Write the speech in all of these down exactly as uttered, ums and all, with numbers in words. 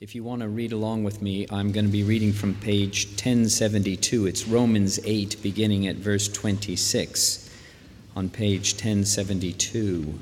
If you want to read along with me, I'm going to be reading from page ten seventy-two. It's Romans eight, beginning at verse twenty-six, on page ten seventy-two.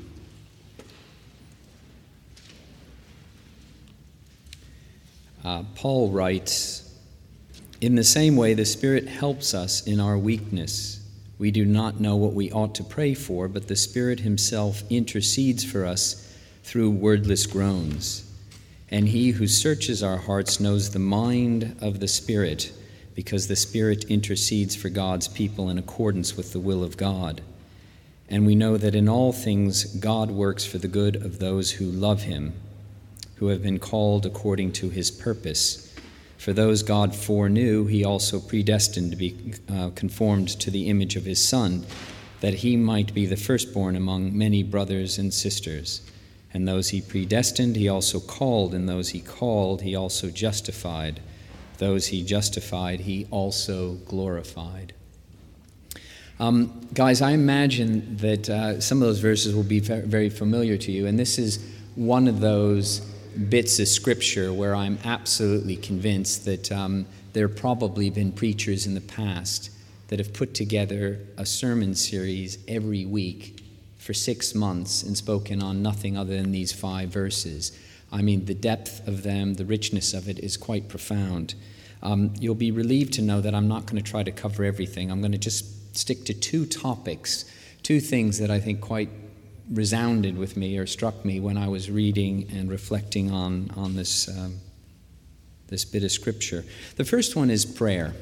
Uh, Paul writes, "In the same way, the Spirit helps us in our weakness. We do not know what we ought to pray for, but the Spirit himself intercedes for us through wordless groans. And he who searches our hearts knows the mind of the Spirit, because the Spirit intercedes for God's people in accordance with the will of God. And we know that in all things God works for the good of those who love him, who have been called according to his purpose. For those God foreknew, he also predestined to be uh, conformed to the image of his Son, that he might be the firstborn among many brothers and sisters. And those he predestined, he also called, and those he called, he also justified. Those he justified, he also glorified." Um, guys, I imagine that uh, some of those verses will be very familiar to you, and this is one of those bits of scripture where I'm absolutely convinced that um, there have probably been preachers in the past that have put together a sermon series every week for six months and spoken on nothing other than these five verses. I mean, the depth of them, the richness of it is quite profound. Um, you'll be relieved to know that I'm not going to try to cover everything. I'm going to just stick to two topics, two things that I think quite resounded with me or struck me when I was reading and reflecting on, on this, um, this bit of scripture. The first one is prayer.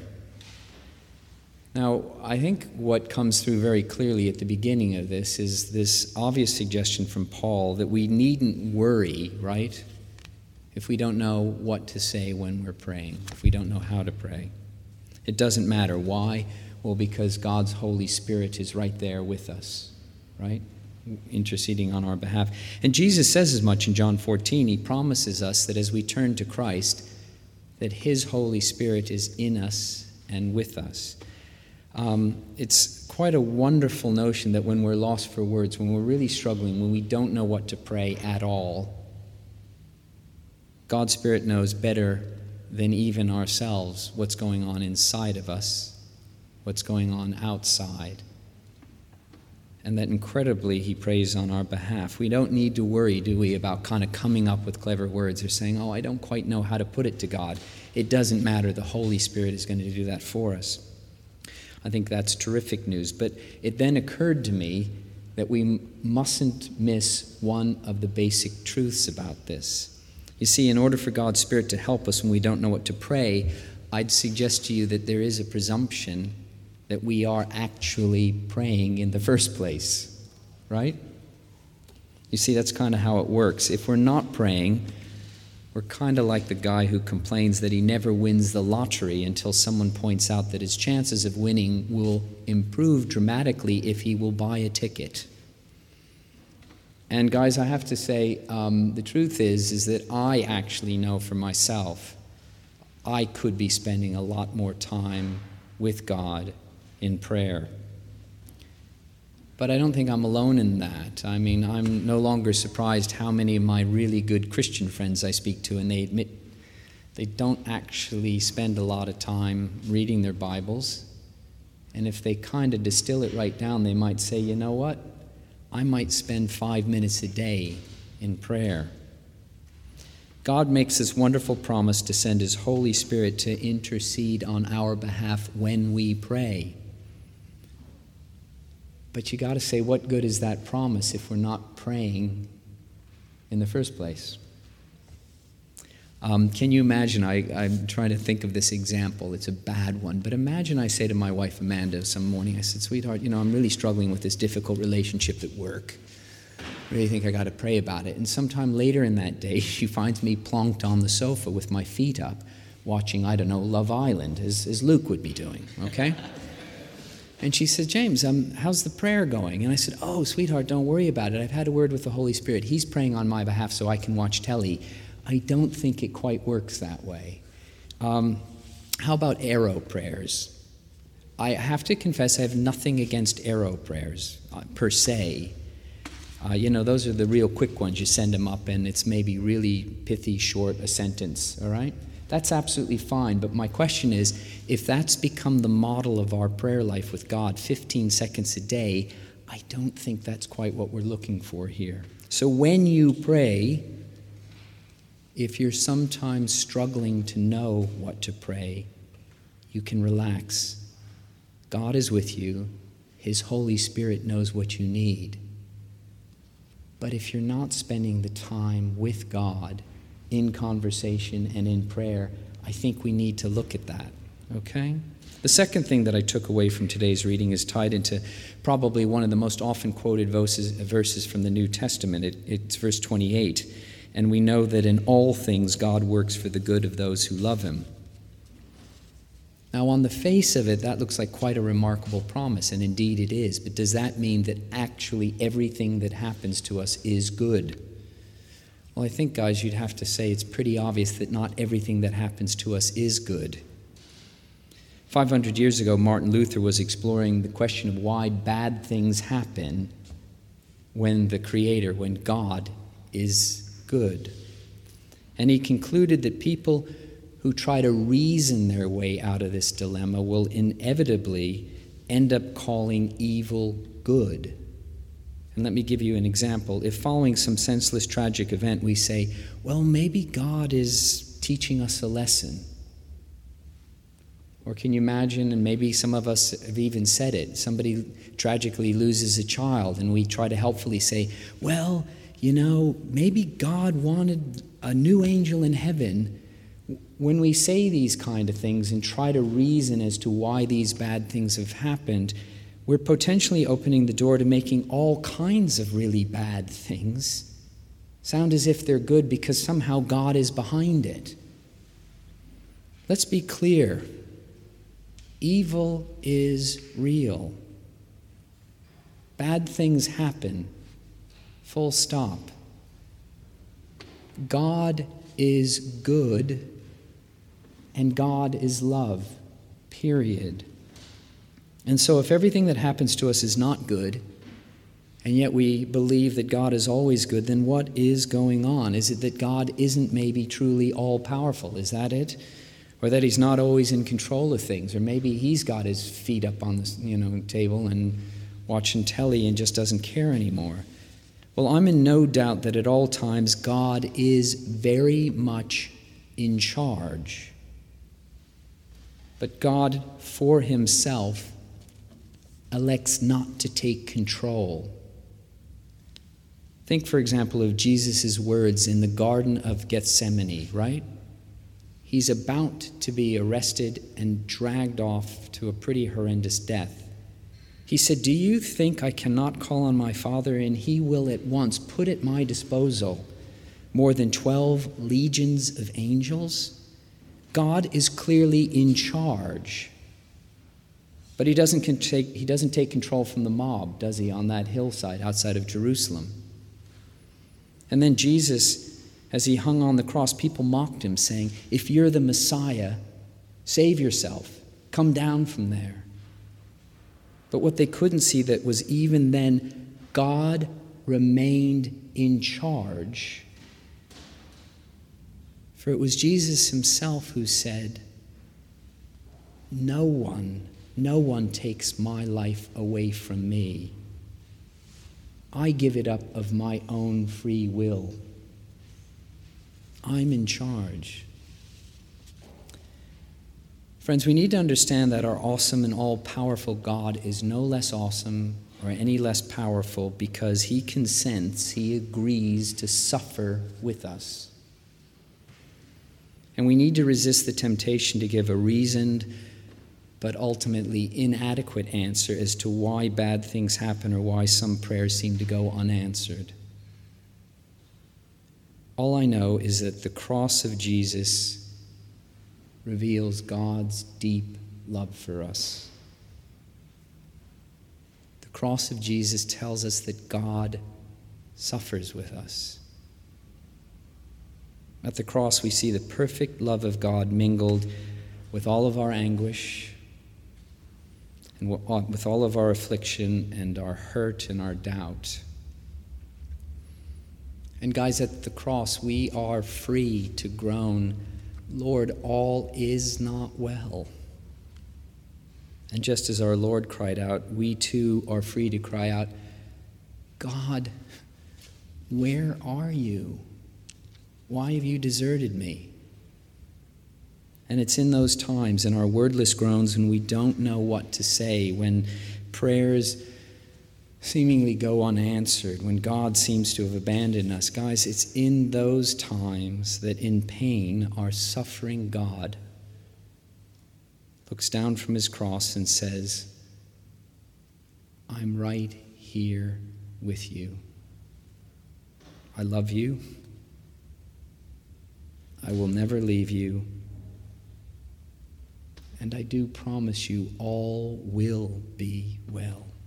Now, I think what comes through very clearly at the beginning of this is this obvious suggestion from Paul that we needn't worry, right, if we don't know what to say when we're praying, if we don't know how to pray. It doesn't matter. Why? Well, because God's Holy Spirit is right there with us, right, interceding on our behalf. And Jesus says as much in John fourteen. He promises us that as we turn to Christ, that his Holy Spirit is in us and with us. Um, it's quite a wonderful notion that when we're lost for words, when we're really struggling, when we don't know what to pray at all, God's Spirit knows better than even ourselves what's going on inside of us, what's going on outside, and that incredibly he prays on our behalf. We don't need to worry, do we, about kind of coming up with clever words or saying, oh, I don't quite know how to put it to God. It doesn't matter. The Holy Spirit is going to do that for us. I think that's terrific news. But it then occurred to me that we mustn't miss one of the basic truths about this. You see, in order for God's Spirit to help us when we don't know what to pray, I'd suggest to you that there is a presumption that we are actually praying in the first place, right? You see, that's kind of how it works. If we're not praying, we're kind of like the guy who complains that he never wins the lottery until someone points out that his chances of winning will improve dramatically if he will buy a ticket. And guys, I have to say, um, the truth is, is that I actually know for myself, I could be spending a lot more time with God in prayer. But I don't think I'm alone in that. I mean, I'm no longer surprised how many of my really good Christian friends I speak to, and they admit they don't actually spend a lot of time reading their Bibles. And if they kind of distill it right down, they might say, you know what? I might spend five minutes a day in prayer. God makes this wonderful promise to send his Holy Spirit to intercede on our behalf when we pray. But you got to say, what good is that promise if we're not praying in the first place? Um, can you imagine, I, I'm trying to think of this example. It's a bad one. But imagine I say to my wife, Amanda, some morning, I said, sweetheart, you know, I'm really struggling with this difficult relationship at work. I really think I got to pray about it. And sometime later in that day, she finds me plonked on the sofa with my feet up, watching, I don't know, Love Island, as, as Luke would be doing, okay? And she said, James, um, how's the prayer going? And I said, oh, sweetheart, don't worry about it. I've had a word with the Holy Spirit. He's praying on my behalf so I can watch telly. I don't think it quite works that way. Um, how about arrow prayers? I have to confess I have nothing against arrow prayers uh, per se. Uh, you know, those are the real quick ones. You send them up and it's maybe really pithy, short, a sentence, all right? That's absolutely fine, but my question is, if that's become the model of our prayer life with God, fifteen seconds a day, I don't think that's quite what we're looking for here. So when you pray, if you're sometimes struggling to know what to pray, you can relax. God is with you. His Holy Spirit knows what you need. But if you're not spending the time with God in conversation and in prayer, I think we need to look at that, okay? The second thing that I took away from today's reading is tied into probably one of the most often quoted verses, verses from the New Testament. It, it's verse twenty-eight. And we know that in all things God works for the good of those who love him. Now, on the face of it, that looks like quite a remarkable promise, and indeed it is. But does that mean that actually everything that happens to us is good? Well, I think, guys, you'd have to say it's pretty obvious that not everything that happens to us is good. five hundred years ago, Martin Luther was exploring the question of why bad things happen when the Creator, when God, is good. And he concluded that people who try to reason their way out of this dilemma will inevitably end up calling evil good. And let me give you an example. If following some senseless, tragic event we say, well, maybe God is teaching us a lesson. Or can you imagine, and maybe some of us have even said it, somebody tragically loses a child and we try to helpfully say, well, you know, maybe God wanted a new angel in heaven. When we say these kind of things and try to reason as to why these bad things have happened, we're potentially opening the door to making all kinds of really bad things sound as if they're good because somehow God is behind it. Let's be clear. Evil is real. Bad things happen. Full stop. God is good, and God is love, period. And so if everything that happens to us is not good, and yet we believe that God is always good, then what is going on? Is it that God isn't maybe truly all-powerful? Is that it? Or that he's not always in control of things? Or maybe he's got his feet up on the you know, table and watching telly and just doesn't care anymore? Well, I'm in no doubt that at all times God is very much in charge. But God, for himself, elects not to take control. Think, for example, of Jesus' words in the Garden of Gethsemane, right? He's about to be arrested and dragged off to a pretty horrendous death. He said, "Do you think I cannot call on my Father, and he will at once put at my disposal more than twelve legions of angels?" God is clearly in charge. But he doesn't take, he doesn't take control from the mob, does he, on that hillside outside of Jerusalem? And then Jesus, as he hung on the cross, people mocked him, saying, "If you're the Messiah, save yourself. Come down from there." But what they couldn't see that was even then, God remained in charge. For it was Jesus himself who said, "No one, no one takes my life away from me. I give it up of my own free will. I'm in charge." Friends, we need to understand that our awesome and all-powerful God is no less awesome or any less powerful because he consents, he agrees to suffer with us. And we need to resist the temptation to give a reasoned but ultimately inadequate answer as to why bad things happen or why some prayers seem to go unanswered. All I know is that the cross of Jesus reveals God's deep love for us. The cross of Jesus tells us that God suffers with us. At the cross, we see the perfect love of God mingled with all of our anguish and with all of our affliction and our hurt and our doubt. And guys, at the cross, we are free to groan, Lord, all is not well. And just as our Lord cried out, we too are free to cry out, God, where are you? Why have you deserted me? And it's in those times, in our wordless groans, when we don't know what to say, when prayers seemingly go unanswered, when God seems to have abandoned us. Guys, it's in those times that in pain our suffering God looks down from his cross and says, I'm right here with you. I love you. I will never leave you. And I do promise you all will be well.